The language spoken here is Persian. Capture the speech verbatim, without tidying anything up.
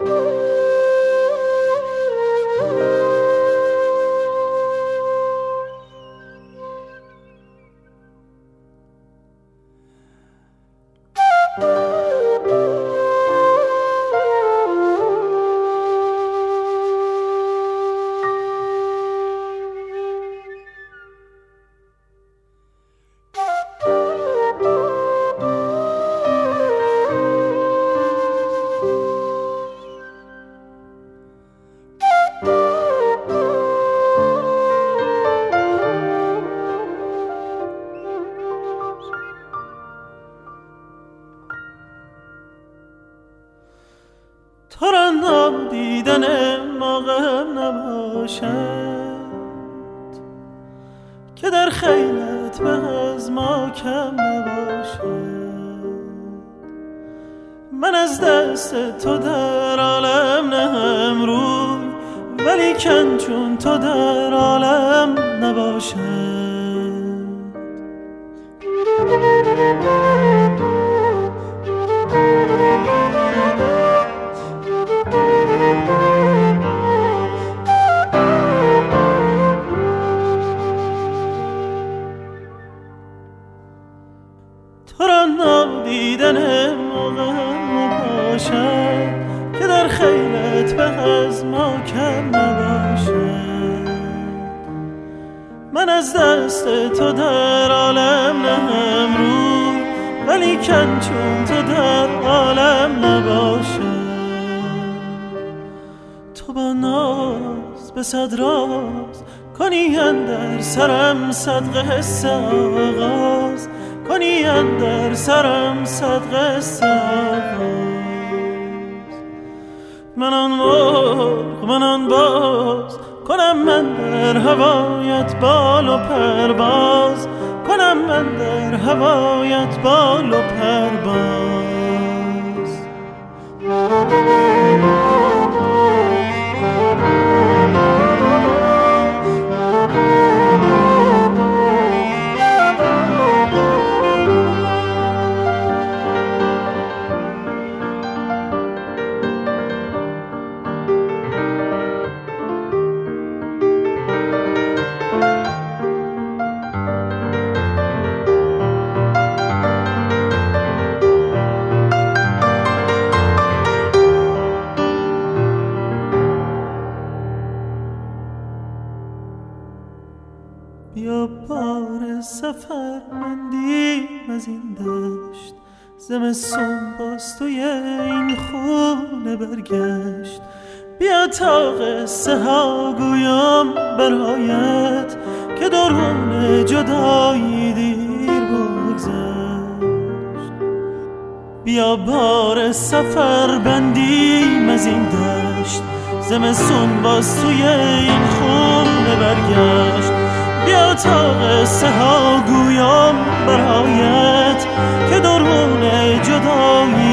تو را نادیدن موقع نباشد که در خیلت به از ما کم نباشد. من از دست تو در عالم نهم روی، ولی کن چون تو در عالم نباشد. تو را نادیدن موقع نباشد که در خیلت به از ما کم نباشد. من از دست تو در عالم نهم روی، ولی کن چون تو در عالم نباشد. تو با ناز به صد راز کنی اندر سرم صد قصه آغاز، کنی اندر سرم صد قصه آغاز. من آن مرغ من آن باز کنم من در هوایت بال و پرواز، کنم من در هوایت بال و پرواز. بیا بار سفر مندیم از این دشت، زمستون باز توی این خونه برگشت. بیا تا قصه ها گویم برایت که درون جدایی دیر بگذشت. بیا بار سفر بندیم از این دشت، زمستون باز توی این خونه برگشت. بیا تا قصه ها گویم برایت که درون جدایی